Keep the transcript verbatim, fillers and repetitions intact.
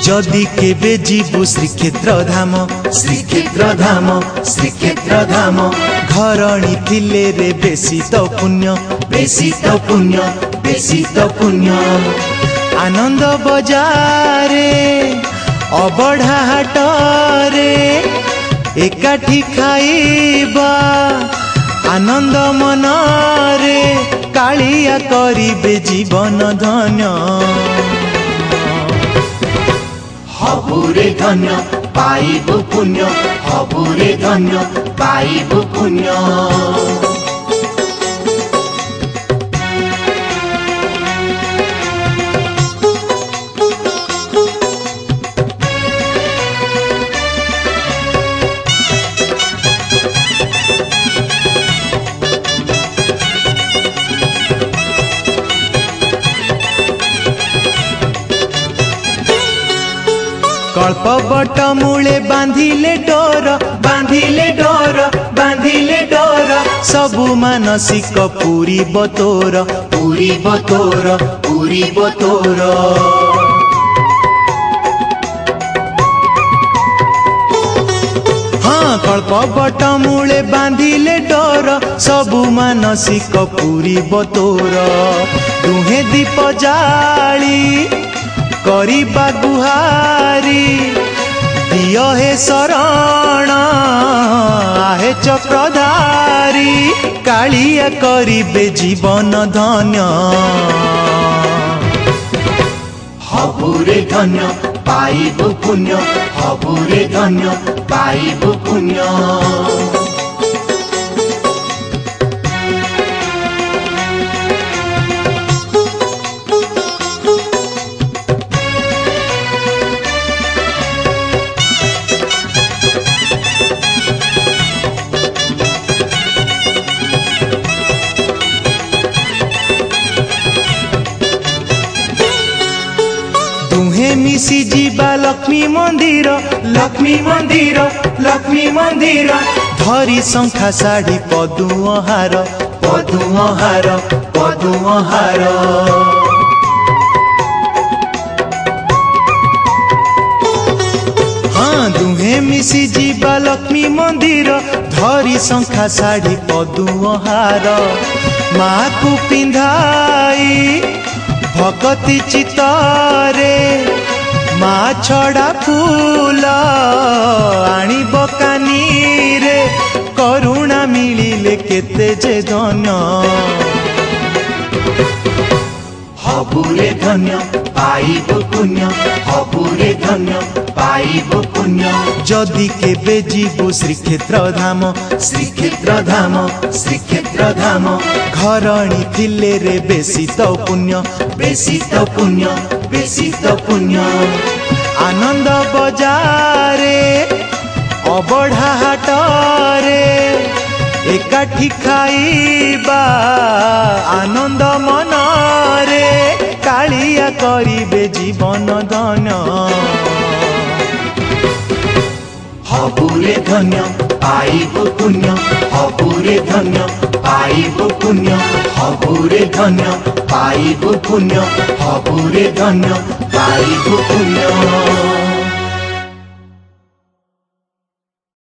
जदि केबे जीवु श्रीक्षेत्र धाम श्रीक्षेत्र धाम श्रीक्षेत्र धाम घरणी थिले रे बेसी तो पुण्य बेसी तो पुण्य बेसी तो पुण्य आनंद बजारे अबढ़ा हाटरे एकाठी खाइबा आनंद मनरे कालिया करिबे जीवन धन्य हबुरे धन्य पाइबु पुण्य हबुरे धन्य पाइबु पुण्य। कल्पवट मूले बांधिले डोर बांधिले डोर बांधिले डोर सबु मानसिक पूरी बतोर पूरी बतोर पूरी बतोर हाँ कल्पवट मूले बांधिले डोर सबु मानसिक पूरी बतोर दुहे दीप जाली करिबा गुहारी दियो हे शरण आहे चक्रधारी कालिया करिबे जीवन धन्य हबुरे धन्य पाइबु पुण्य हबुरे धन्य पाइबु पुण्य। मिसी जीवा लक्ष्मी मंदिर लक्ष्मी मंदिर लक्ष्मी मंदिर धरी शंखा साड़ी पदुहार पदुहार पदुहार हाँ दुहे मिसी जीवा लक्ष्मी मंदिर धरी शंखा साड़ी पदुहार माँ को पिंधाई भगति चित्तरे माँ छड़ा फूल आनी बकानी रे करुणा मिलिले केते जे धन्य हबुरे धन्य पाइबु पुण्य हबुरे धन्य पाइबु पुण्य जदि केबे जीवु श्रीक्षेत्र धाम श्रीक्षेत्र धाम श्रीक्षेत्र धाम घरणी थिले रे बेसी तो पुण्य बेसी तो पुण्य बेसी तो पुण्य आनंद बजारे अबढ़ा हाटरे एकाठी खाइबा आनंद मनरे कालिया करिबे जीवन धन्य हबुरे धन्य पाइबु पुण्य हबुरे धन्य पाइबु पुण्य हबुरे धन्य पाइबु पुण्य हबुरे धन्य पाइबु पुण्य।